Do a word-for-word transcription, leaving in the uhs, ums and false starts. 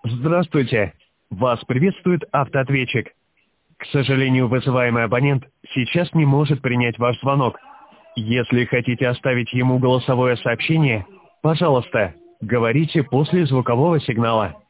Здравствуйте. Вас приветствует автоответчик. К сожалению, вызываемый абонент сейчас не может принять ваш звонок. Если хотите оставить ему голосовое сообщение, пожалуйста, говорите после звукового сигнала.